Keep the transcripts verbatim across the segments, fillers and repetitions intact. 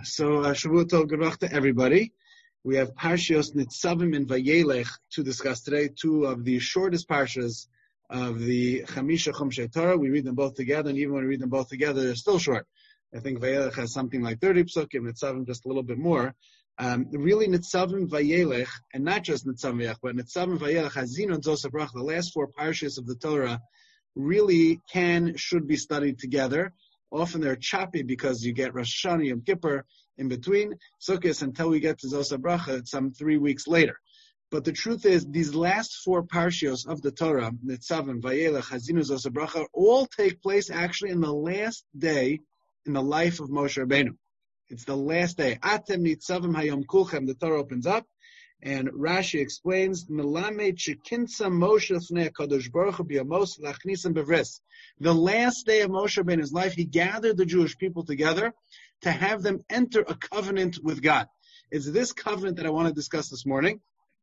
So, uh, Shavua Tov, good luck to everybody. We have Parshios Nitzavim and Vayelech to discuss today, two of the shortest Parshas of the Chamisha Chumshei Torah. We read them both together, and even when we read them both together, they're still short. I think Vayelech has something like thirty psukim, Nitzavim just a little bit more. Um, really, Nitzavim Vayelech, and not just Nitzavim Vayelech, but Nitzavim Vayelech, Hazino and Zosef Brach, the last four Parshas of the Torah, really can, should be studied together. Often they're choppy because you get Rosh Hashanah, Yom Kippur in between, Sukkot until we get to Zos HaBracha some three weeks later. But the truth is, these last four parshios of the Torah, Nitzavim, Vayelech, Hazinu, Zos HaBracha, all take place actually in the last day in the life of Moshe Rabbeinu. It's the last day. Atem Nitzavim Hayom Kulchem, the Torah opens up, and Rashi explains, Melamed Shekinsa Moshe Lefnei HaKadosh Baruch Hu B'Yamos Lachnisam Bevris. The last day of Moshe Rabbeinu's life, he gathered the Jewish people together to have them enter a covenant with God. It's this covenant that I want to discuss this morning,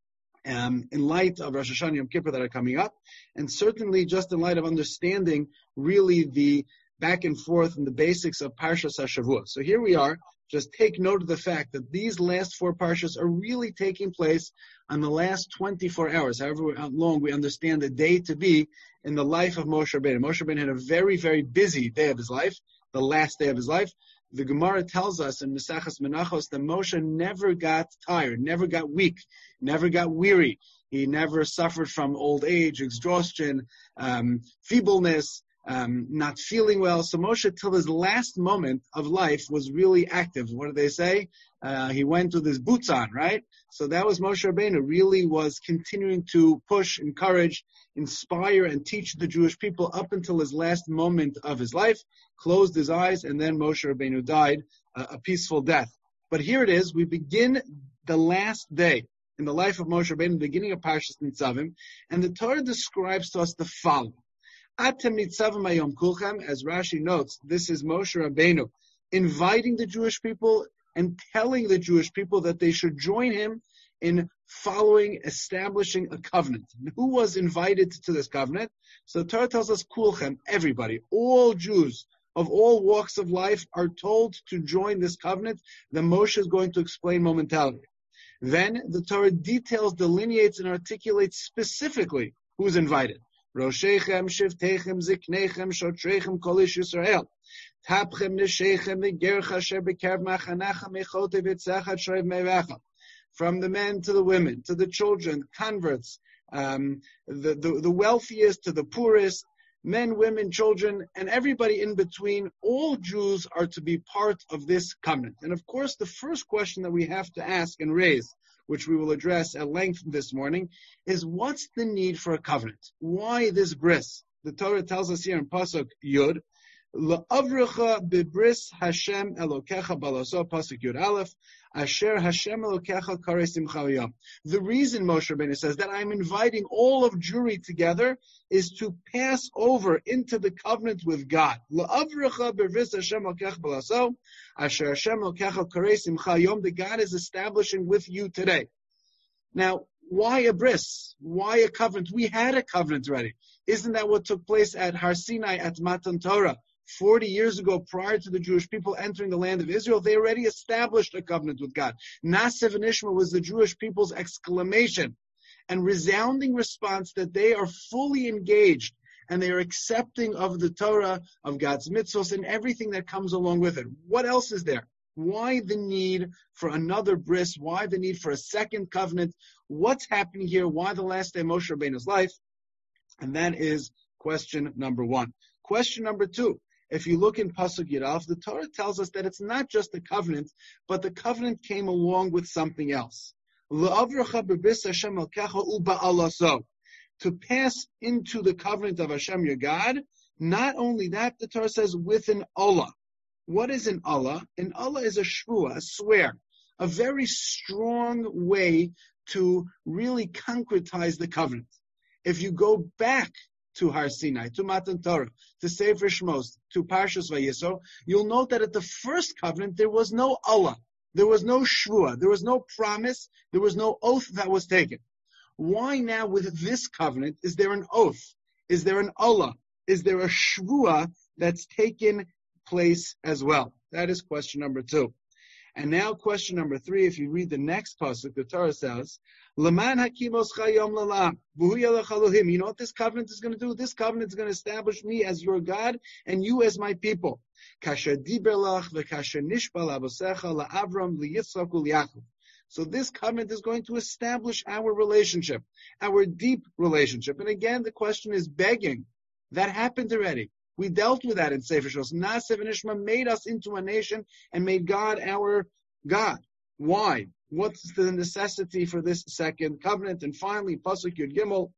um, in light of Rosh Hashanah Yom Kippur that are coming up, and certainly just in light of understanding really the back and forth and the basics of Parshas HaShavua. So here we are. Just take note of the fact that these last four parshas are really taking place on the last twenty-four hours, however long we understand the day to be in the life of Moshe Rabbeinu. Moshe Rabbeinu had a very, very busy day of his life, the last day of his life. The Gemara tells us in Mesachas Menachos that Moshe never got tired, never got weak, never got weary. He never suffered from old age, exhaustion, um, feebleness, Um, not feeling well. So Moshe, till his last moment of life, was really active. What do they say? Uh, he went with his boots on, right? So that was Moshe Rabbeinu, really was continuing to push, encourage, inspire, and teach the Jewish people up until his last moment of his life, closed his eyes, and then Moshe Rabbeinu died uh, a peaceful death. But here it is, we begin the last day in the life of Moshe Rabbeinu, the beginning of Parshas Nitzavim, and the Torah describes to us the following. Atem Nitzavim Hayom Kulchem, as Rashi notes, this is Moshe Rabbeinu inviting the Jewish people and telling the Jewish people that they should join him in following, establishing a covenant. Who was invited to this covenant? So the Torah tells us Kulchem, everybody, all Jews of all walks of life are told to join this covenant that Moshe is going to explain momentarily. Then the Torah details, delineates, and articulates specifically who's invited. Roshechem, Shivtechem, Ziknechem, Shotrechem, Kol Ish Yisrael. Tapchem, Neshechem, V'gercha, Asher B'kerv Machanachem, Echote V'tzachat, Shorev Mevacha. From the men to the women, to the children, converts, um, the, the, the wealthiest to the poorest, men, women, children, and everybody in between, all Jews are to be part of this covenant. And of course, the first question that we have to ask and raise, which we will address at length this morning, is what's the need for a covenant? Why this bris? The Torah tells us here in Pasuk Yud, La'avrecha bebris Hashem Elokecha balaso, Pasuk Yud Aleph, Asher Hashem Elokecha karei simcha v'yom. The reason Moshe Rabbeinu says that I'm inviting all of Jewry together is to pass over into the covenant with God. La'avrecha bebris Hashem Elokecha balaso, Asher Hashem Elokecha karei simcha v'yom, that God is establishing with you today. Now, why a bris? Why a covenant? We had a covenant already. Isn't that what took place at Har Sinai at Matan Torah? Forty years ago, prior to the Jewish people entering the land of Israel, they already established a covenant with God. Nasev and Ishma was the Jewish people's exclamation and resounding response that they are fully engaged and they are accepting of the Torah, of God's mitzvos, and everything that comes along with it. What else is there? Why the need for another bris? Why the need for a second covenant? What's happening here? Why the last day of Moshe Rabbeinu's life? And that is question number one. Question number two. If you look in Pasuk Yud Aleph, the Torah tells us that it's not just a covenant, but the covenant came along with something else. To pass into the covenant of Hashem your God, not only that, the Torah says with an olah. What is an olah? An olah is a shvua, a swear, a very strong way to really concretize the covenant. If you go back to Har Sinai, to Matan Torah, to Sefer Shmos, to Parshas Vayisro, you'll note that at the first covenant there was no olah, there was no shvua, there was no promise, there was no oath that was taken. Why now with this covenant is there an oath? Is there an olah? Is there a shvua that's taken place as well? That is question number two. And now question number three, if you read the next pasuk, the Torah says, Laman hakimos chayom lalam, v'hu yelech Elohim. You know what this covenant is going to do? This covenant is going to establish me as your God and you as my people. Kasher diber lach v'kasher nishbal avosecha la'avram liyitzchak u'liyaakov. So this covenant is going to establish our relationship, our deep relationship. And again, the question is begging. That happened already. We dealt with that in Sefer Shos. Naaseh v'Nishma made us into a nation and made God our God. Why? What's the necessity for this second covenant? And finally, Pasuk Yud Gimel,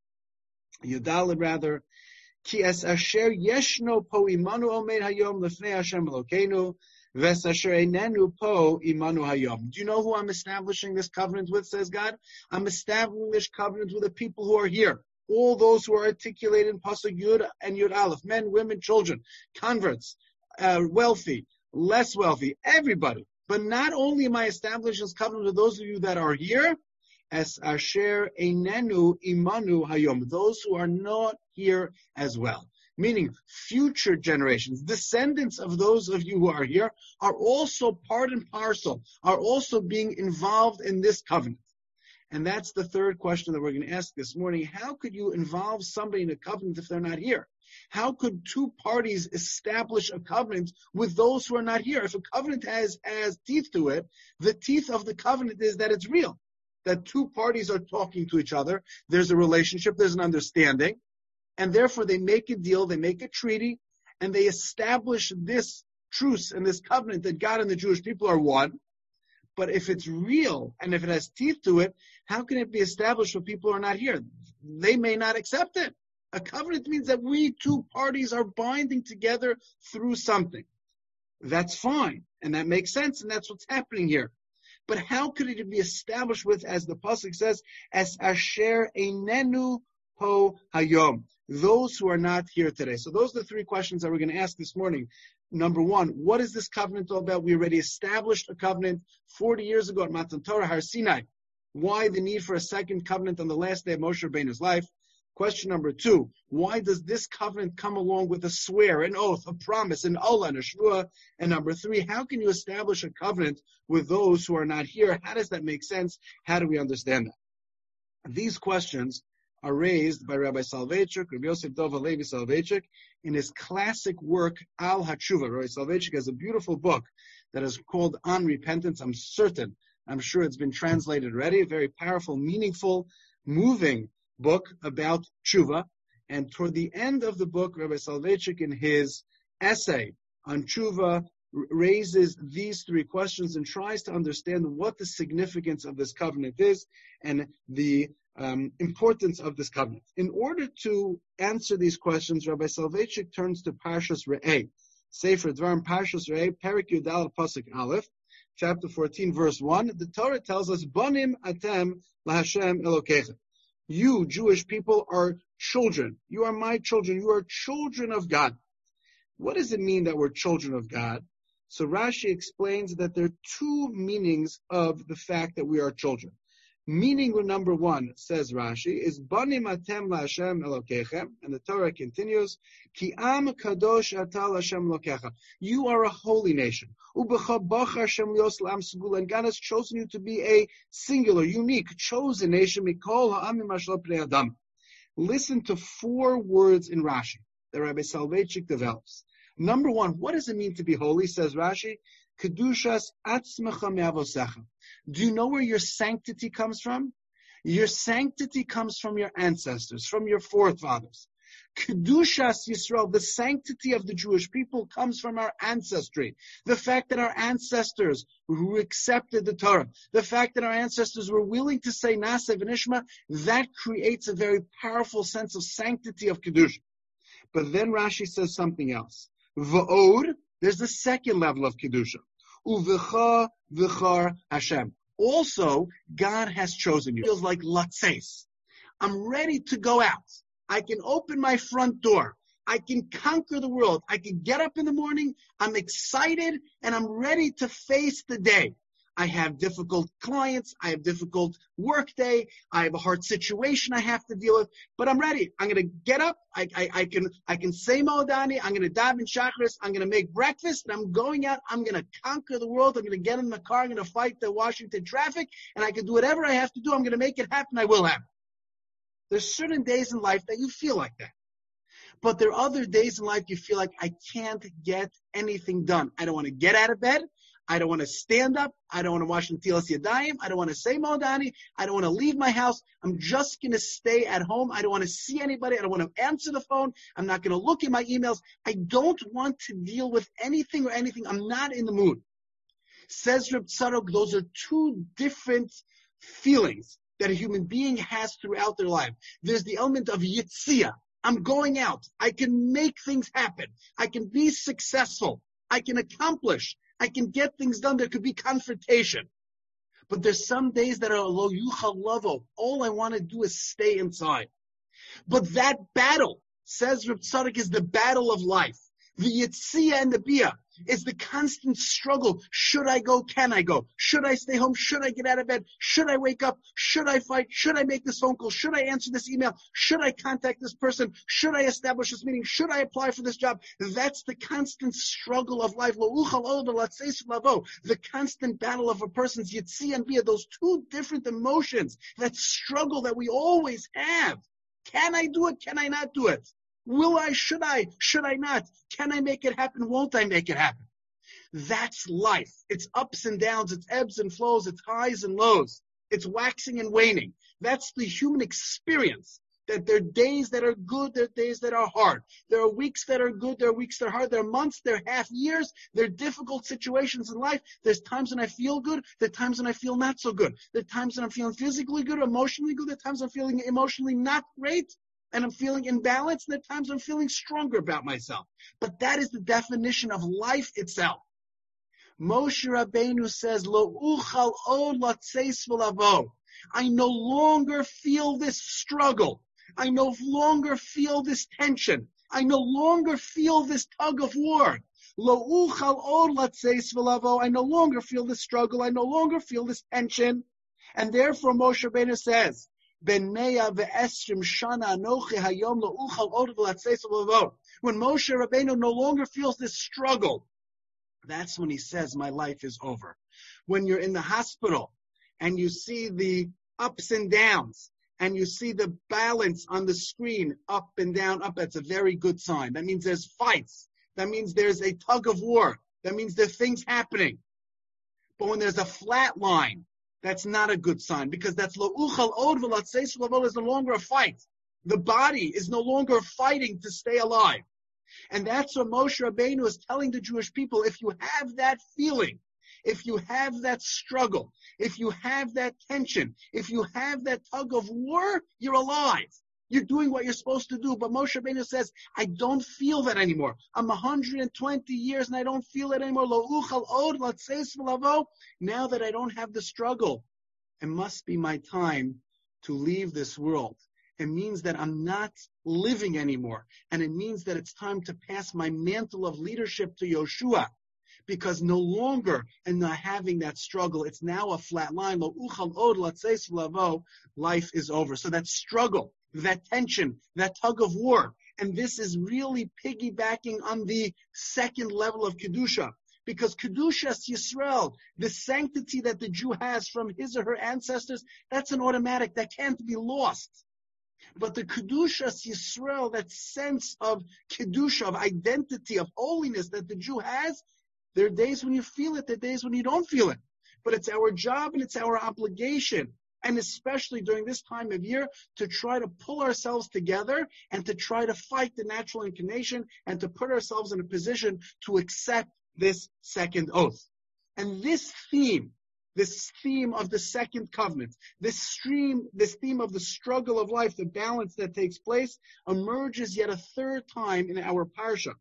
Yudalid rather, Ki es asher yeshno po imanu omeid hayom lefnei Hashem Elokeinu, ves asher einenu po imanu hayom. Do you know who I'm establishing this covenant with, says God? I'm establishing this covenant with the people who are here. All those who are articulated in Pasuk Yud and Yud Aleph, men, women, children, converts, uh, wealthy, less wealthy, everybody. But not only am I establishing this covenant with those of you that are here, as asher einenu imanu hayom, those who are not here as well. Meaning future generations, descendants of those of you who are here, are also part and parcel, are also being involved in this covenant. And that's the third question that we're going to ask this morning. How could you involve somebody in a covenant if they're not here? How could two parties establish a covenant with those who are not here? If a covenant has, has teeth to it, the teeth of the covenant is that it's real, that two parties are talking to each other, there's a relationship, there's an understanding, and therefore they make a deal, they make a treaty, and they establish this truce and this covenant that God and the Jewish people are one. But if it's real and if it has teeth to it, how can it be established when people are not here? They may not accept it. A covenant means that we two parties are binding together through something. That's fine, and that makes sense, and that's what's happening here. But how could it be established with, as the pasuk says, as asher einenu po hayom, those who are not here today? So those are the three questions that we're going to ask this morning. Number one, what is this covenant all about? We already established a covenant forty years ago at Matan Torah, Har Sinai. Why the need for a second covenant on the last day of Moshe Rabbeinu's life? Question number two, why does this covenant come along with a swear, an oath, a promise, an olah, and a shvuah? And number three, how can you establish a covenant with those who are not here? How does that make sense? How do we understand that? These questions are raised by Rabbi Soloveitchik, Rabbi Yosef Dov Halevi Soloveitchik, in his classic work, Al HaTshuva. Rabbi Soloveitchik has a beautiful book that is called On Repentance. I'm certain, I'm sure it's been translated already, a very powerful, meaningful, moving book about tshuva. And toward the end of the book, Rabbi Soloveitchik, in his essay on tshuva, raises these three questions and tries to understand what the significance of this covenant is and the um, importance of this covenant. In order to answer these questions, Rabbi Soloveitchik turns to Parshas Re'eh, Sefer Dvarim, Parshas Re'eh, Perek Yudal Pasuk Aleph, chapter fourteen, verse one. The Torah tells us, Banim atem laHashem Elokecha. You, Jewish people, are children. You are my children. You are children of God. What does it mean that we're children of God? So Rashi explains that there are two meanings of the fact that we are children. Meaning number one, says Rashi, is Banim atem laHashem Elokechem, and the Torah continues, Ki am kadosh ata laHashem Elokecha. You are a holy nation. Ubecha bachar Hashem lios l'am segula, and God has chosen you to be a singular, unique, chosen nation. Mikol ha'amim ashlo pnei adam. Listen to four words in Rashi that Rabbi Soloveitchik develops. Number one, what does it mean to be holy? Says Rashi, Kedushas atzmecha me'avosecha. Do you know where your sanctity comes from? Your sanctity comes from your ancestors, from your forefathers. Kedushas Yisrael, the sanctity of the Jewish people, comes from our ancestry. The fact that our ancestors who accepted the Torah, the fact that our ancestors were willing to say Naaseh v'Nishma, that creates a very powerful sense of sanctity of Kedusha. But then Rashi says something else. V'od, there's the second level of Kedusha. Uvecha v'char Hashem. Also, God has chosen you. It feels like latzeis. I'm ready to go out. I can open my front door. I can conquer the world. I can get up in the morning. I'm excited and I'm ready to face the day. I have difficult clients. I have difficult work day. I have a hard situation I have to deal with, but I'm ready. I'm going to get up. I, I, I can, I can say Modani. I'm going to daven Shacharis. I'm going to make breakfast and I'm going out. I'm going to conquer the world. I'm going to get in the car. I'm going to fight the Washington traffic and I can do whatever I have to do. I'm going to make it happen. I will happen. There's certain days in life that you feel like that. But there are other days in life you feel like I can't get anything done. I don't want to get out of bed. I don't want to stand up. I don't want to wash Netilas Yadayim. I don't want to say Modani. I don't want to leave my house. I'm just going to stay at home. I don't want to see anybody. I don't want to answer the phone. I'm not going to look at my emails. I don't want to deal with anything or anything. I'm not in the mood. Says Reb Tzadok, those are two different feelings that a human being has throughout their life. There's the element of Yitzia. I'm going out. I can make things happen. I can be successful. I can accomplish. I can get things done. There could be confrontation. But there's some days that are lo yuchal lavo. All I want to do is stay inside. But that battle, says Reb Tzadok, is the battle of life. The Yitzia and the Bia is the constant struggle. Should I go? Can I go? Should I stay home? Should I get out of bed? Should I wake up? Should I fight? Should I make this phone call? Should I answer this email? Should I contact this person? Should I establish this meeting? Should I apply for this job? That's the constant struggle of life. The constant battle of a person's Yitzia and Bia, those two different emotions, that struggle that we always have. Can I do it? Can I not do it? Will I? Should I? Should I not? Can I make it happen? Won't I make it happen? That's life. It's ups and downs. It's ebbs and flows. It's highs and lows. It's waxing and waning. That's the human experience. That there are days that are good, there are days that are hard. There are weeks that are good, there are weeks that are hard. There are months, there are half years. There are difficult situations in life. There's times when I feel good. There are times when I feel not so good. There are times when I'm feeling physically good, emotionally good. There are times I'm feeling emotionally not great. And I'm feeling imbalanced, and at times I'm feeling stronger about myself. But that is the definition of life itself. Moshe Rabbeinu says, Lo uchal od latzeis v'lavo. I no longer feel this struggle. I no longer feel this tension. I no longer feel this tug of war. Lo uchal od latzeis v'lavo. I no longer feel this struggle. I no longer feel this tension. And therefore Moshe Rabbeinu says, Ben meya ve'esrim shana anochi hayom lo uchal od v'latzeis v'lavo. When Moshe Rabbeinu no longer feels this struggle, that's when he says, my life is over. When you're in the hospital and you see the ups and downs and you see the balance on the screen, up and down, up, that's a very good sign. That means there's fights. That means there's a tug of war. That means there's things happening. But when there's a flat line, that's not a good sign, because that's lo uchal od v'latzeis v'lavo is no longer a fight. The body is no longer fighting to stay alive. And that's what Moshe Rabbeinu is telling the Jewish people. If you have that feeling, if you have that struggle, if you have that tension, if you have that tug of war, you're alive. You're doing what you're supposed to do. But Moshe Rabbeinu says, I don't feel that anymore. I'm one hundred twenty years and I don't feel it anymore. Lo uchal od latzeis v'lavo. Now that I don't have the struggle, it must be my time to leave this world. It means that I'm not living anymore. And it means that it's time to pass my mantle of leadership to Yoshua. Because no longer am I having that struggle. It's now a flat line. Lo uchal od latzeis v'lavo. Life is over. So that struggle, that tension, that tug of war. And this is really piggybacking on the second level of Kedusha. Because Kedushas Yisrael, the sanctity that the Jew has from his or her ancestors, that's an automatic. That can't be lost. But the Kedushas Yisrael, that sense of Kedusha, of identity, of holiness that the Jew has, there are days when you feel it, there are days when you don't feel it. But it's our job and it's our obligation, and especially during this time of year, to try to pull ourselves together and to try to fight the natural inclination and to put ourselves in a position to accept this second oath. And this theme, this theme of the second covenant, this stream, this theme of the struggle of life, the balance that takes place, emerges yet a third time in our parsha.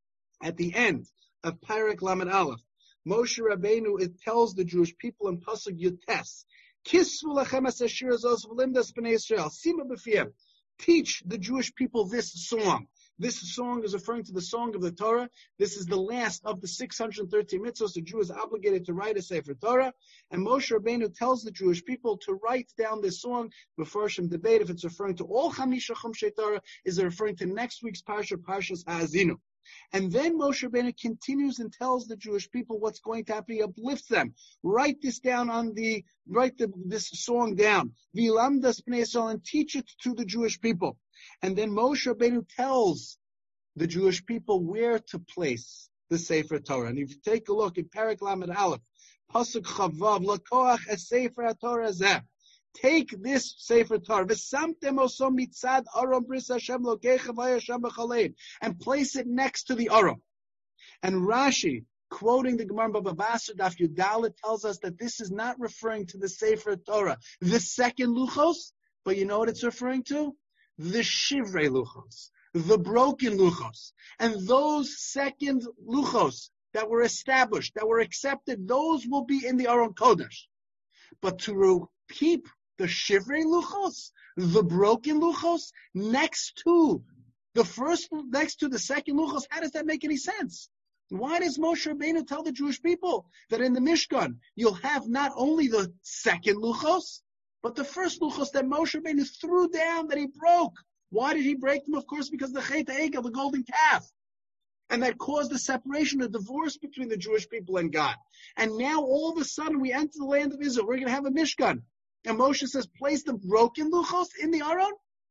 At the end of Parak Lamed Aleph, Moshe Rabbeinu, it tells the Jewish people in Pasuk Yutes, Kisvu lechem es hashir hazos v'limdas b'nei Yisrael, sima b'fiyem. Teach the Jewish people this song. This song is referring to the song of the Torah. This is the last of the six hundred thirteen mitzvahs. The Jew is obligated to write a Sefer Torah. And Moshe Rabbeinu tells the Jewish people to write down this song. Before some debate if it's referring to all Chamisha Chumshei Torah, is it referring to next week's Parsha, Parshas Ha'azinu. And then Moshe Rabbeinu continues and tells the Jewish people what's going to happen. He uplifts them. Write this down on the, write the, this song down. V'yilamdas b'nei Yisrael, and teach it to the Jewish people. And then Moshe Rabbeinu tells the Jewish people where to place the Sefer Torah. And if you take a look at Perek Lamed Aleph, Pasuk Chavav, Lakoach es Sefer Torah zeh. Take this Sefer Torah, v'samtem oso mitzad aron bris Hashem lokecha v'yashem b'chalein, and place it next to the aron. And Rashi, quoting the Gemara Baba Basra Daf Yudalet, tells us that this is not referring to the Sefer Torah, the second luchos, but you know what it's referring to? The Shivrei luchos, the broken luchos. And those second luchos that were established, that were accepted, those will be in the Aron Kodesh. But to keep the Shivrei luchos, the broken luchos, next to the first, next to the second luchos, how does that make any sense? Why does Moshe Rabbeinu tell the Jewish people that in the Mishkan you'll have not only the second luchos, but the first luchos that Moshe Rabbeinu threw down, that he broke? Why did he break them? Of course, because the Chet HaEgel, the golden calf. And that caused the separation, a divorce between the Jewish people and God. And now all of a sudden we enter the land of Israel. We're going to have a Mishkan. And Moshe says, place the broken luchos in the Aron.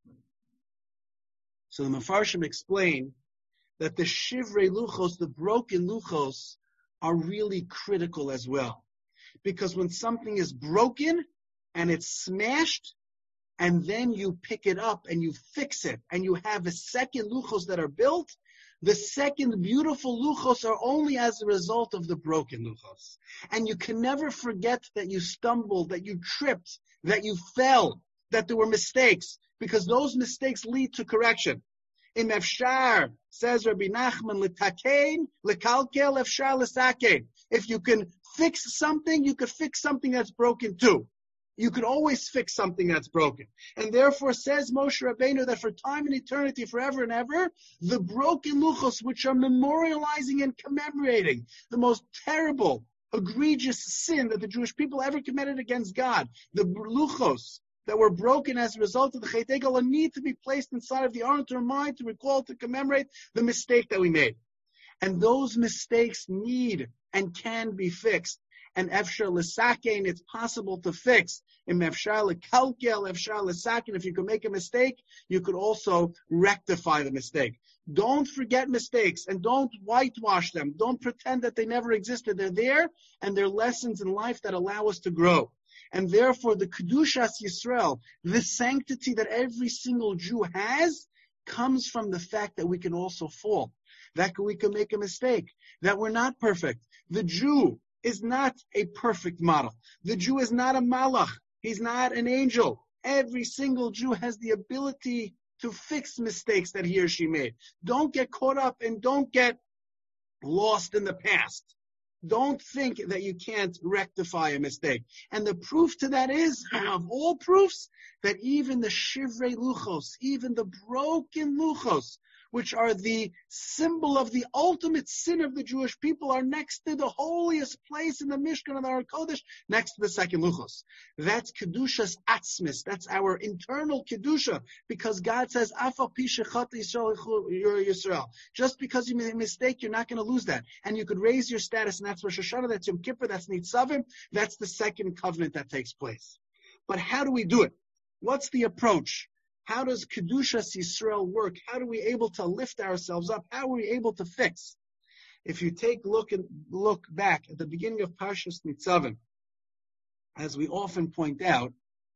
So the Mefarshim explain that the Shivrei luchos, the broken luchos, are really critical as well. Because when something is broken and it's smashed, and then you pick it up and you fix it, and you have a second luchos that are built, the second beautiful luchos are only as a result of the broken luchos. And you can never forget that you stumbled, that you tripped, that you fell, that there were mistakes, because those mistakes lead to correction. Im efshar, says Rabbi Nachman, l'takein, l'kalkel, efshar l'sakein. If you can fix something, you could fix something that's broken too. You could always fix something that's broken. And therefore says Moshe Rabbeinu that for time and eternity, forever and ever, the broken luchos, which are memorializing and commemorating the most terrible, egregious sin that the Jewish people ever committed against God, the luchos that were broken as a result of the Chet HaEgel, need to be placed inside of the Aron to remind, to recall, to commemorate the mistake that we made. And those mistakes need and can be fixed. And efshar l'sakein, it's possible to fix. In efshar l'kalkel, efshar l'sakein, if you can make a mistake, you could also rectify the mistake. Don't forget mistakes and don't whitewash them. Don't pretend that they never existed. They're there, and they're lessons in life that allow us to grow. And therefore, the Kedushas Yisrael, the sanctity that every single Jew has, comes from the fact that we can also fall, that we can make a mistake, that we're not perfect. The Jew is not a perfect model. The Jew is not a malach. He's not an angel. Every single Jew has the ability to fix mistakes that he or she made. Don't get caught up and don't get lost in the past. Don't think that you can't rectify a mistake. And the proof to that is, of all proofs, that even the Shivrei luchos, even the broken luchos, which are the symbol of the ultimate sin of the Jewish people, are next to the holiest place in the Mishkan of the Aron Kodesh, next to the second luchos. That's Kedushas Atzmis. That's our internal Kedusha, because God says, Afal pi shechat Yisrael. Just because you made a mistake, you're not going to lose that. And you could raise your status, and that's Rosh Hashanah, that's Yom Kippur, that's Nitzavim. That's the second covenant that takes place. But how do we do it? What's the approach? How does Kedushas Yisrael work? How are we able to lift ourselves up? How are we able to fix? If you take a look and look back at the beginning of Parshas Nitzavim, as we often point out,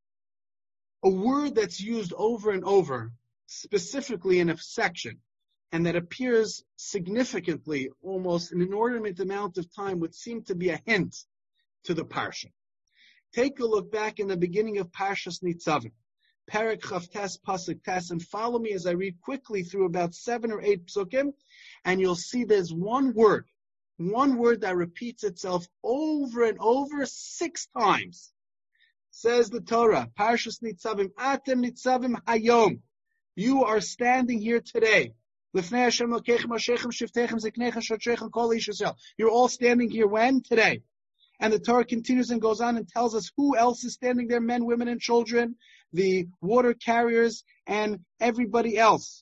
a word that's used over and over, specifically in a section, and that appears significantly, almost an inordinate amount of time, would seem to be a hint to the Parsha. Take a look back in the beginning of Parshas Nitzavim. Perek Chavtes Pasuk Tes, and follow me as I read quickly through about seven or eight psukim, and you'll see there's one word, one word that repeats itself over and over six times. Says the Torah, Parshas Nitzavim, Atem Nitzavim Hayom, you are standing here today. You're all standing here when? Today. And the Torah continues and goes on and tells us who else is standing there, men, women, and children, the water carriers, and everybody else.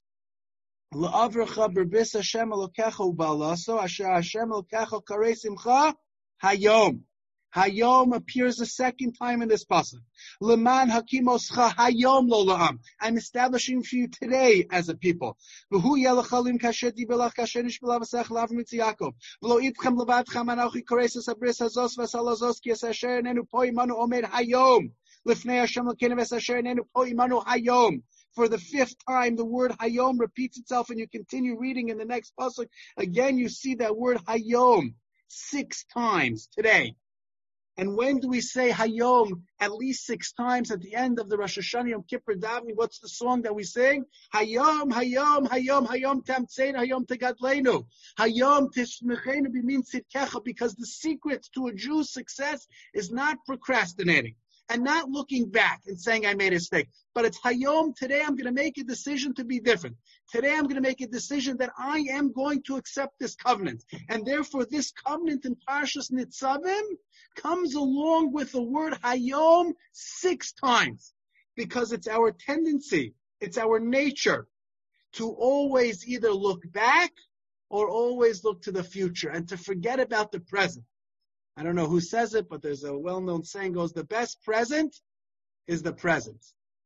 Hayom. Hayom appears a second time in this pasuk. Leman hakimoscha hayom lo la'am. I'm establishing for you today as a people. V'hu yelachalim kasher dibelach kasher nishbelav v'sech lav mitzi Yaakov. V'lo itchem levadchem anochi koresis abris hazos v'salazos ki asher enenu po imanu omed hayom. Lifnei Hashem l'keinu v'asher enenu po imanu hayom. For the fifth time, the word hayom repeats itself, and you continue reading in the next pasuk. Again, you see that word hayom six times today. And when do we say Hayom at least six times at the end of the Rosh Hashanah Yom Kippur davening? What's the song that we sing? Hayom, Hayom, Hayom, Hayom Tamtzein, Hayom Tegadleinu. Hayom Tishmechenu Bimin Tzidkecha, because the secret to a Jew's success is not procrastinating and not looking back and saying I made a mistake. But it's Hayom, today I'm going to make a decision to be different. Today I'm going to make a decision that I am going to accept this covenant. And therefore this covenant in Parshas Nitzavim comes along with the word Hayom six times. Because it's our tendency, it's our nature to always either look back or always look to the future and to forget about the present. I don't know who says it, but there's a well-known saying goes, the best present is the present.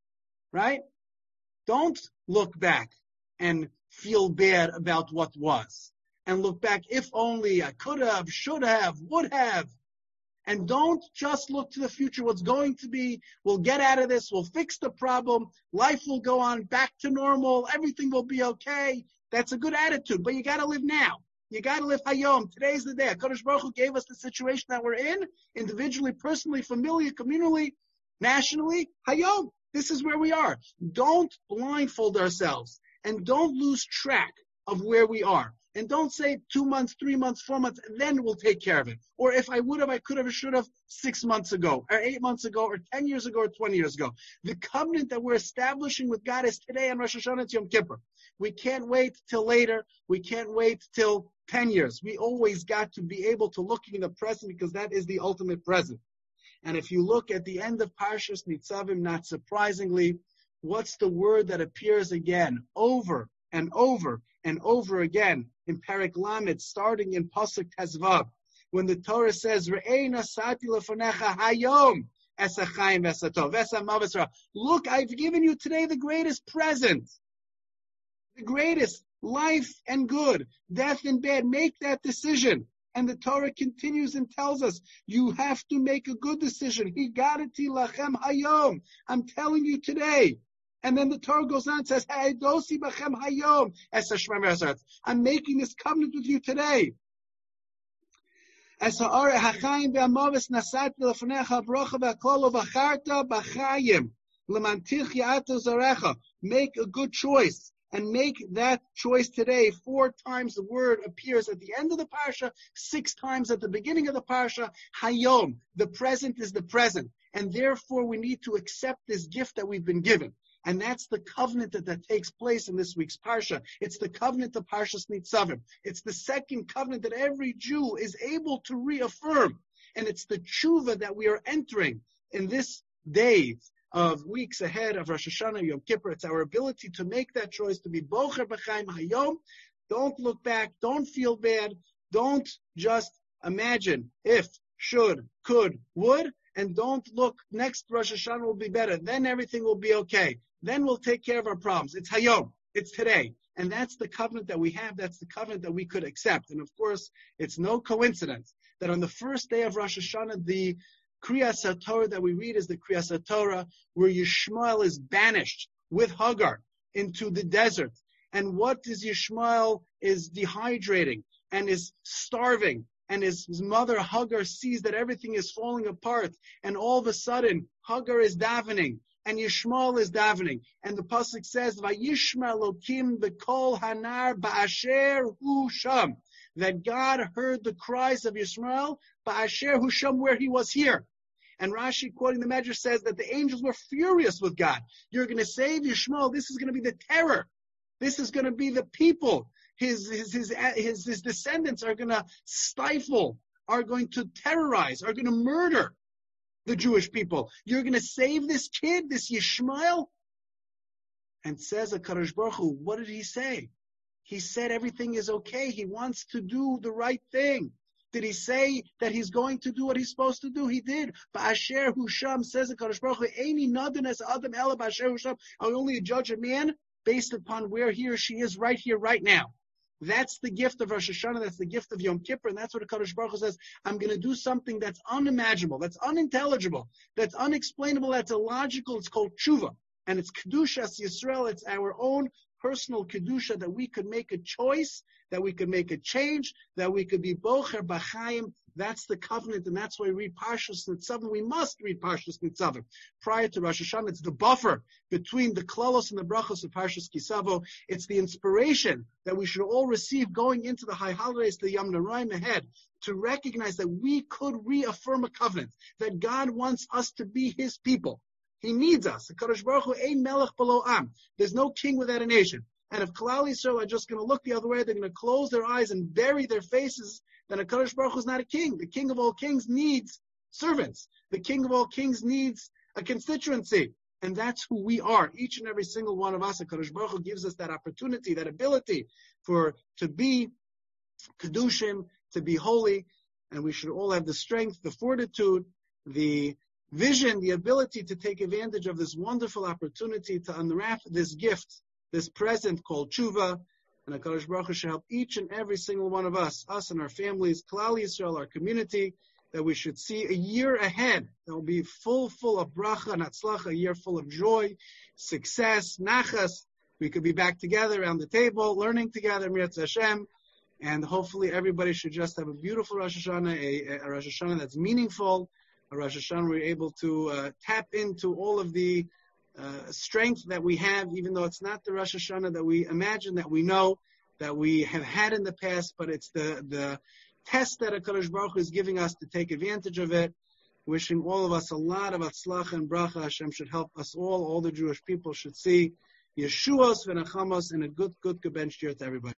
Right? Don't look back and feel bad about what was. And look back, if only I could have, should have, would have. And don't just look to the future, what's going to be, we'll get out of this, we'll fix the problem, life will go on back to normal, everything will be okay. That's a good attitude, but you gotta live now. You gotta live Hayom. Today's the day. HaKadosh Baruch Hu gave us the situation that we're in, individually, personally, familially, communally, nationally. Hayom. This is where we are. Don't blindfold ourselves and don't lose track of where we are. And don't say two months, three months, four months, then we'll take care of it. Or if I would have, I could have, I should have six months ago, or eight months ago, or ten years ago, or twenty years ago. The covenant that we're establishing with God is today on Rosh Hashanah and Yom Kippur. We can't wait till later. We can't wait till ten years. We always got to be able to look in the present because that is the ultimate present. And if you look at the end of Parshas Nitzavim, not surprisingly, what's the word that appears again, over and over and over again in Perek Lamed, starting in Pasuk Tezvav, when the Torah says, Re'ei nasati lefonecha hayom es hachayim ves hatov, ves hamavet ra. Look, I've given you today the greatest present, the greatest life and good, death and bad. Make that decision. And the Torah continues and tells us, you have to make a good decision. Higadati lachem hayom. I'm telling you today. And then the Torah goes on and says, Ha'edosi b'chem hayom es hashmar me'aseret. I'm making this covenant with you today. Es ha'ore hachayim ve'amavis nasati lefonecha brocha ve'akolo v'acharta b'chayim lemantich ya'ata zarecha. Make a good choice. And make that choice today. Four times the word appears at the end of the parsha, six times at the beginning of the parsha. Hayom, the present is the present. And therefore we need to accept this gift that we've been given. And that's the covenant that, that takes place in this week's parsha. It's the covenant of Parshas Nitzavim. It's the second covenant that every Jew is able to reaffirm. And it's the tshuva that we are entering in this day of weeks ahead of Rosh Hashanah, Yom Kippur. It's our ability to make that choice, to be Bocher B'chaim Hayom. Don't look back. Don't feel bad. Don't just imagine if, should, could, would, and don't look, next Rosh Hashanah will be better. Then everything will be okay. Then we'll take care of our problems. It's Hayom. It's today. And that's the covenant that we have. That's the covenant that we could accept. And of course, it's no coincidence that on the first day of Rosh Hashanah, the Kriyas HaTorah that we read is the Kriyas HaTorah where Yishmael is banished with Hagar into the desert. And what is Yishmael is dehydrating and is starving. And his, his mother Hagar sees that everything is falling apart. And all of a sudden, Hagar is davening. And Yishmael is davening. And the pasuk says, Vayishma Elokim b'kol hanar ba'asher hu sham. That God heard the cries of Yishmael ba'asher hu sham, where he was here. And Rashi, quoting the Medrash, says that the angels were furious with God. You're going to save Yishmael. This is going to be the terror. This is going to be the people. His, his, his, his, his descendants are going to stifle, are going to terrorize, are going to murder the Jewish people. You're going to save this kid, this Yishmael? And says HaKadosh Baruch Hu, what did he say? He said everything is okay. He wants to do the right thing. Did he say that he's going to do what he's supposed to do? He did. Ba'asher Husham, says HaKadosh Baruch Hu, Eini nadin es adam ela ba'asher Husham. I only judge a man based upon where he or she is right here, right now. That's the gift of Rosh Hashanah. That's the gift of Yom Kippur. And that's what HaKadosh Baruch Hu says. I'm going to do something that's unimaginable, that's unintelligible, that's unexplainable, that's illogical. It's called tshuva. And it's Kedushas Yisrael. It's our own personal Kedusha, that we could make a choice, that we could make a change, that we could be Bocher B'chaim. That's the covenant, and that's why we read Parshas Nitzavim. We must read Parshas Nitzavim. Prior to Rosh Hashanah, it's the buffer between the Klalos and the Brachos of Parshas Kisavo. It's the inspiration that we should all receive going into the high holidays, the Yom Naraim ahead, to recognize that we could reaffirm a covenant, that God wants us to be His people. He needs us. HaKadosh Baruch Hu ein melech below am. There's no king without a nation. And if Klal Yisrael are just going to look the other way, they're going to close their eyes and bury their faces, then HaKadosh Baruch Hu is not a king. The king of all kings needs servants. The king of all kings needs a constituency. And that's who we are. Each and every single one of us, HaKadosh Baruch Hu gives us that opportunity, that ability for to be Kedushim, to be holy. And we should all have the strength, the fortitude, the vision, the ability to take advantage of this wonderful opportunity to unwrap this gift, this present called tshuva. And HaKadosh Baruch Hu should help each and every single one of us, us and our families, Klal Yisrael, our community, that we should see a year ahead that will be full, full of bracha and atzlacha, a year full of joy, success, nachas. We could be back together around the table, learning together, Mirat Hashem. And hopefully everybody should just have a beautiful Rosh Hashanah, a, a Rosh Hashanah that's meaningful, a Rosh Hashanah we're able to uh, tap into all of the uh, strength that we have, even though it's not the Rosh Hashanah that we imagine, that we know, that we have had in the past, but it's the, the test that HaKadosh Baruch Hu is giving us to take advantage of it. Wishing all of us a lot of atzlacha and bracha. Hashem should help us all. All the Jewish people should see Yeshuos v'nachamos and a good, good gebench year to everybody.